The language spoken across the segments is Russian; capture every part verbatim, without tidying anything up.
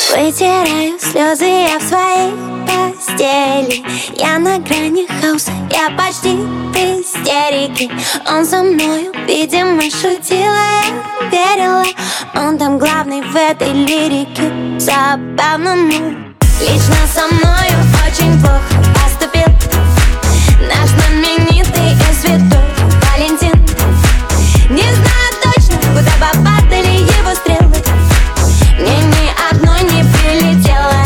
Вытираю слезы я в своей постели. Я на грани хаоса, я почти в истерике. Он со мною, видимо, шутила, я верила. Он там главный в этой лирике. Забавно, ну лично со мною очень плохо поступил наш знаменитый и святой Валентин. Не знаю точно, куда попадали его стрелы. Мне ни одной не прилетело.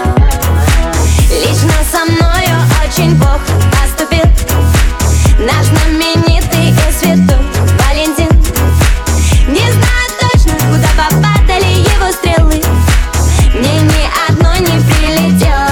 Лично со мною очень плохо поступил наш знаменитый и святой Валентин. Не знаю точно, куда попадали его стрелы. Мне ни одной не прилетело.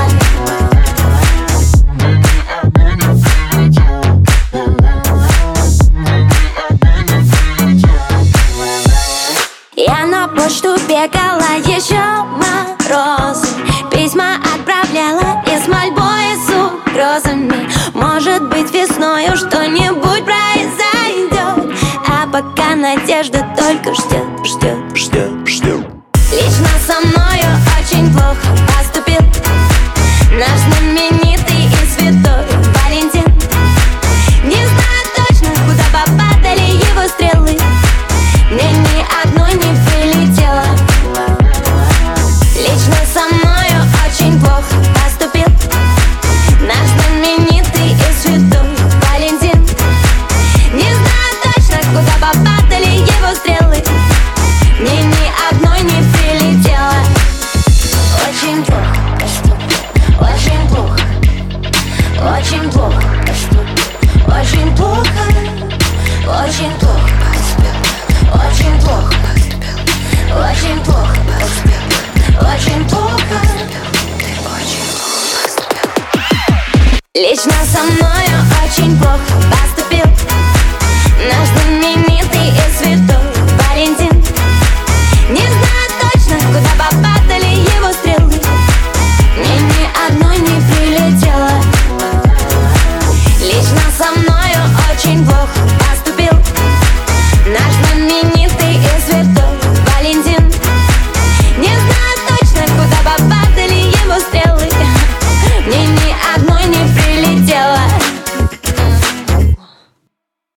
Я на почту бегала еще морозы, письма отправляла и с мольбой, и с угрозами. Может быть, весною что-нибудь произойдет, а пока надежда только ждет, ждет, ждет, ждет. Лично со мною очень плохо поступил наш знаменитый и святой Валентин. Не знаю точно, куда попадали его стрелы. Мне ни одной не прилетело. Лично со мною очень плохо поступил наш знаменитый и святой Валентин. Не знаю точно, куда попадали его стрелы. Мне ни одной не прилетело. Очень плохо поступил, очень плохо, очень плохо поступил, очень плохо, очень плохо поступил, очень плохо поступил, очень плохо поступил, очень плохо, ты очень плохо поступил. Лично со мною очень плохо поступил